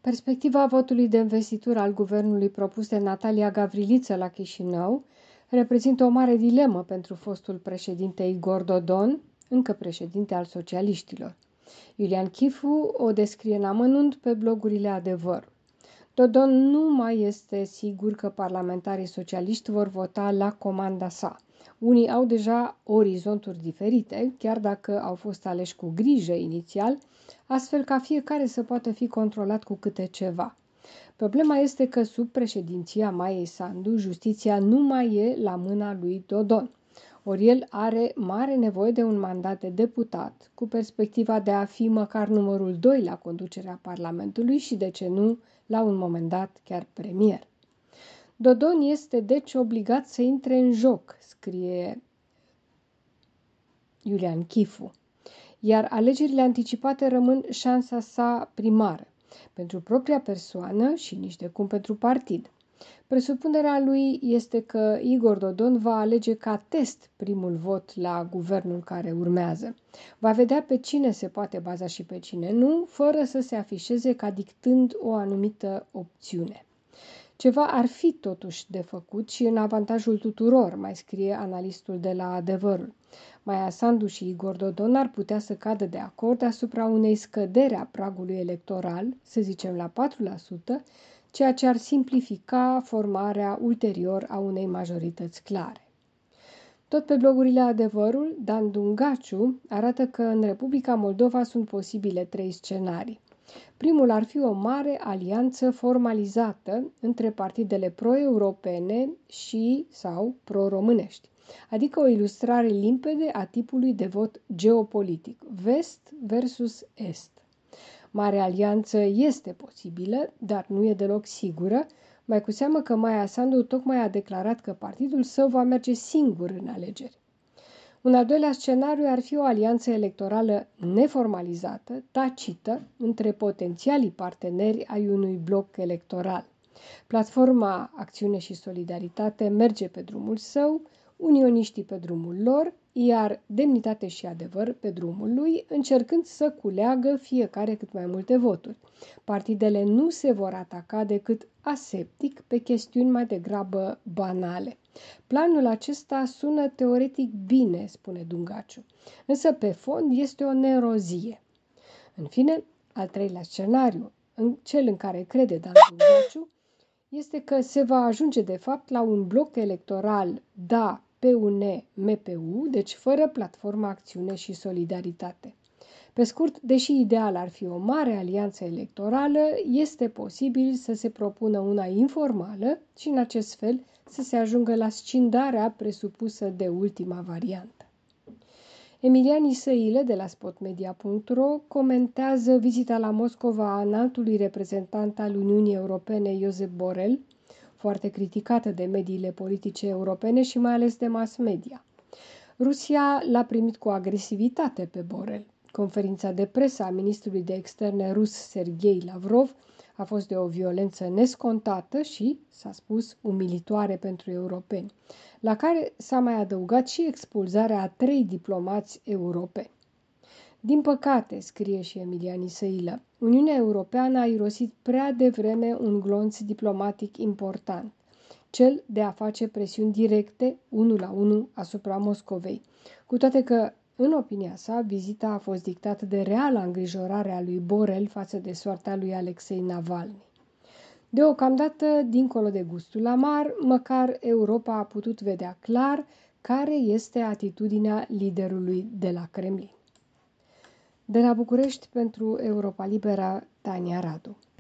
Perspectiva votului de investitură al guvernului propus de Natalia Gavriliță la Chișinău reprezintă o mare dilemă pentru fostul președinte Igor Dodon, încă președinte al socialiștilor. Iulian Chifu o descrie în amănunt pe blogurile Adevăr. Dodon nu mai este sigur că parlamentarii socialiști vor vota la comanda sa. Unii au deja orizonturi diferite, chiar dacă au fost aleși cu grijă inițial, astfel ca fiecare să poată fi controlat cu câte ceva. Problema este că sub președinția Maiei Sandu, justiția nu mai e la mâna lui Dodon. Ori el are mare nevoie de un mandat de deputat, cu perspectiva de a fi măcar numărul 2 la conducerea Parlamentului și, de ce nu, la un moment dat chiar premier. Dodon este deci obligat să intre în joc, scrie Iulian Chifu, iar alegerile anticipate rămân șansa sa primară, pentru propria persoană și nici de cum pentru partid. Presupunerea lui este că Igor Dodon va alege ca test primul vot la guvernul care urmează. Va vedea pe cine se poate baza și pe cine nu, fără să se afișeze ca dictând o anumită opțiune. Ceva ar fi totuși de făcut și în avantajul tuturor, mai scrie analistul de la Adevărul. Maia Sandu și Igor Dodon ar putea să cadă de acord asupra unei scăderi a pragului electoral, să zicem la 4%, ceea ce ar simplifica formarea ulterior a unei majorități clare. Tot pe blogurile Adevărul, Dan Dungaciu arată că în Republica Moldova sunt posibile 3 scenarii. Primul ar fi o mare alianță formalizată între partidele pro-europene și sau pro-românești, adică o ilustrare limpede a tipului de vot geopolitic, vest versus est. Marea alianță este posibilă, dar nu e deloc sigură, mai cu seamă că Maia Sandu tocmai a declarat că partidul său va merge singur în alegeri. Un al doilea scenariu ar fi o alianță electorală neformalizată, tacită, între potențialii parteneri ai unui bloc electoral. Platforma Acțiune și Solidaritate merge pe drumul său, unioniștii pe drumul lor, iar Demnitate și Adevăr pe drumul lui, încercând să culeagă fiecare cât mai multe voturi. Partidele nu se vor ataca decât aseptic pe chestiuni mai degrabă banale. Planul acesta sună teoretic bine, spune Dungaciu, însă pe fond este o nerozie. În fine, al treilea scenariu, cel în care crede Dan Dungaciu, este că se va ajunge de fapt la un bloc electoral DA, PUN-MPU, deci fără platforma Acțiune și Solidaritate. Pe scurt, deși ideal ar fi o mare alianță electorală, este posibil să se propună una informală și în acest fel să se ajungă la scindarea presupusă de ultima variantă. Emilian Isăilă de la spotmedia.ro comentează vizita la Moscova a înaltului reprezentant al Uniunii Europene, Josep Borrell, foarte criticată de mediile politice europene și mai ales de mass media. Rusia l-a primit cu agresivitate pe Borrell. Conferința de presă a ministrului de externe rus Sergei Lavrov a fost de o violență nescontată și, s-a spus, umilitoare pentru europeni, la care s-a mai adăugat și expulzarea a 3 diplomați europeni. Din păcate, scrie și Emilian Isăilă, Uniunea Europeană a irosit prea devreme un glonț diplomatic important, cel de a face presiuni directe, 1 la 1, asupra Moscovei, cu toate că, în opinia sa, vizita a fost dictată de reala îngrijorare a lui Borrell față de soarta lui Alexei Navalny. Deocamdată, dincolo de gustul amar, măcar Europa a putut vedea clar care este atitudinea liderului de la Kremlin. De la București pentru Europa Liberă, Tania Radu.